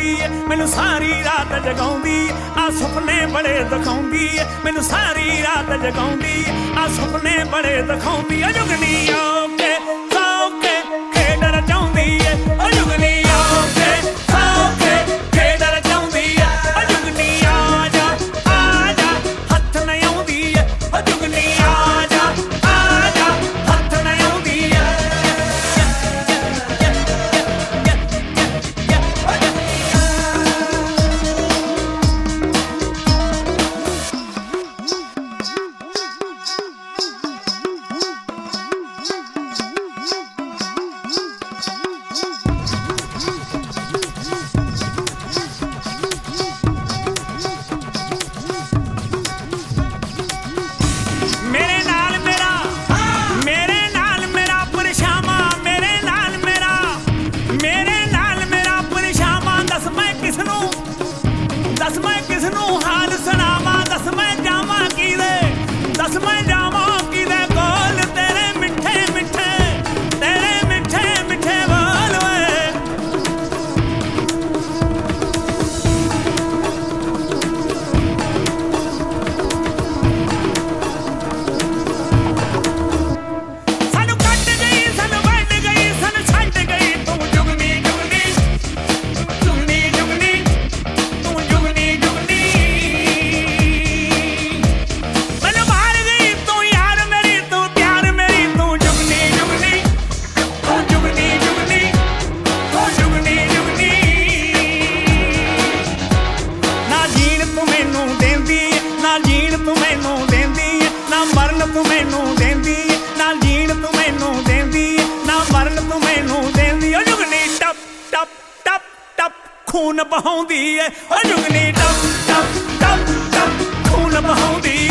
ਜਗਾਉਂਦੀ ਏ ਮੈਨੂੰ ਸਾਰੀ ਰਾਤ ਜਗਾਉਂਦੀ ਆ ਸੁਪਨੇ ਬੜੇ ਦਿਖਾਉਂਦੀ ਏ ਮੈਨੂੰ ਸਾਰੀ ਰਾਤ ਜਗਾਉਂਦੀ ਆ ਸੁਪਨੇ ਬੜੇ ਦਿਖਾਉਂਦੀ ਆ ਜੁਗਨੀ ਆਕੇ ਸੌਕੇ ਖੇਡ ਰਚਾਉਂਦੀ ਏ ਓ ਜੁਗਨੀ ਆਕੇ ਸੌਕੇ ਖੇਡ ਰਚਾਉਂਦੀ ਏ ਓ ਜੁਗਨੀ ਆ ਜਾ ਹੱਥ ਨਾ ਆਉਂਦੀ ਏ ਓ ਜੁਗਨੀ ਆ ਜਾ ਹੱਥ ਨਾ ਆਉਂਦੀ ਏ ਖੂਨ ਬਹਾਉਂਦੀ ਏ ਓ ਜੁਗਨੀ ਟਪ ਟਪ ਟਪ ਟਪ ਖੂਨ ਬਹਾਉਂਦੀ